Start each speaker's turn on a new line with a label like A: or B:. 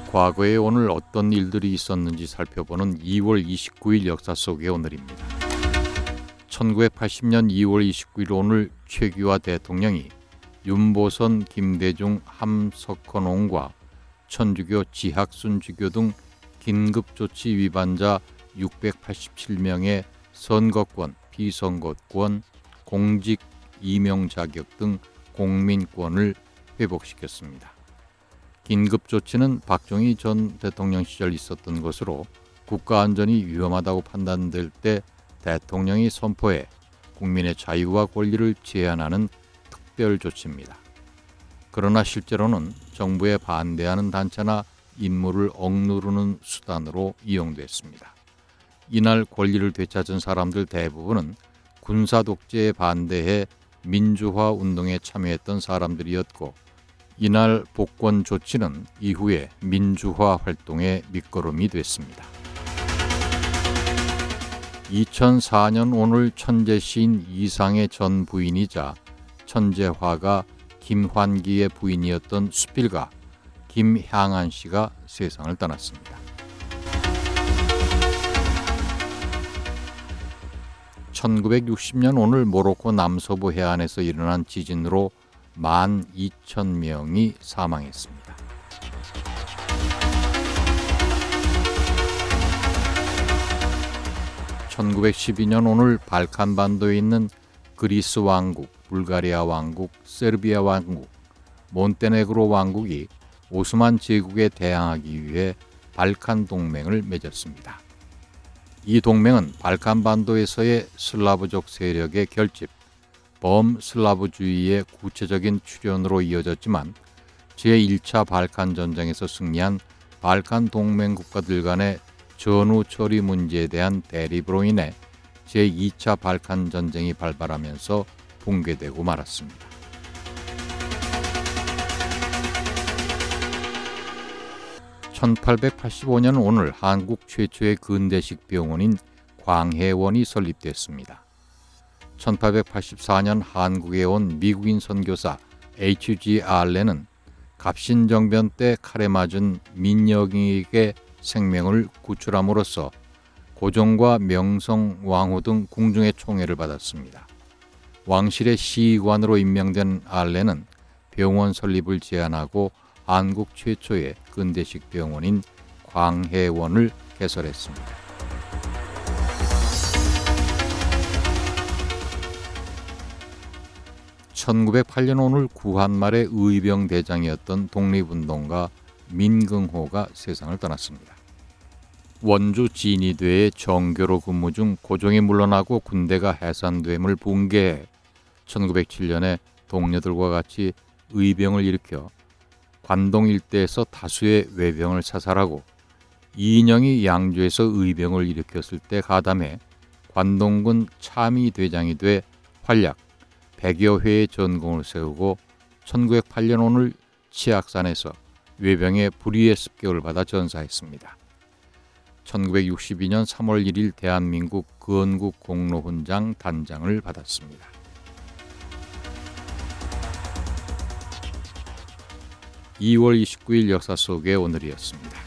A: 과거에 오늘 어떤 일들이 있었는지 살펴보는 2월 29일 역사 속의 오늘입니다. 1980년 2월 29일 오늘 최규하 대통령이 윤보선, 김대중, 함석헌옹과 천주교, 지학순주교 등 긴급조치 위반자 687명의 선거권, 비선거권, 공직, 임용 자격 등 공민권을 회복시켰습니다. 긴급조치는 박정희 전 대통령 시절 있었던 것으로 국가안전이 위험하다고 판단될 때 대통령이 선포해 국민의 자유와 권리를 제한하는 특별조치입니다. 그러나 실제로는 정부에 반대하는 단체나 인물을 억누르는 수단으로 이용됐습니다. 이날 권리를 되찾은 사람들 대부분은 군사독재에 반대해 민주화 운동에 참여했던 사람들이었고, 이날 복권 조치는 이후에 민주화 활동의 밑거름이 됐습니다. 2004년 오늘 천재 시인 이상의 전 부인이자 천재화가 김환기의 부인이었던 수필가 김향안 씨가 세상을 떠났습니다. 1960년 오늘 모로코 남서부 해안에서 일어난 지진으로 12,000명이 사망했습니다. 1912년 오늘 발칸반도에 있는 그리스 왕국, 불가리아 왕국, 세르비아 왕국, 몬테네그로 왕국이 오스만 제국에 대항하기 위해 발칸 동맹을 맺었습니다. 이 동맹은 발칸반도에서의 슬라브족 세력의 결집, 범슬라브주의의 구체적인 출현으로 이어졌지만 제1차 발칸 전쟁에서 승리한 발칸 동맹 국가들 간의 전후 처리 문제에 대한 대립으로 인해 제2차 발칸 전쟁이 발발하면서 붕괴되고 말았습니다. (1885년) 오늘 한국 최초의 근대식 병원인 광해원이 설립됐습니다. 1884년 한국에 온 미국인 선교사 H.G. 알렌은 갑신정변 때 칼에 맞은 민영에게 생명을 구출함으로써 고종과 명성 왕후 등 궁중의 총애를 받았습니다. 왕실의 시의관으로 임명된 알렌은 병원 설립을 제안하고 한국 최초의 근대식 병원인 광해원을 개설했습니다. 1908년 오늘 구한말의 의병대장이었던 독립운동가 민긍호가 세상을 떠났습니다. 원주 진위대의 정교로 근무 중 고종이 물러나고 군대가 해산됨을 붕괴해 1907년에 동료들과 같이 의병을 일으켜 관동 일대에서 다수의 외병을 사살하고 이인영이 양주에서 의병을 일으켰을 때 가담해 관동군 참의대장이 돼 활약 100여 회의 전공을 세우고 1908년 오늘 치악산에서 외병의 불의의 습격을 받아 전사했습니다. 1962년 3월 1일 대한민국 건국 공로훈장 단장을 받았습니다. (2월 29일) 역사 속의 오늘이었습니다.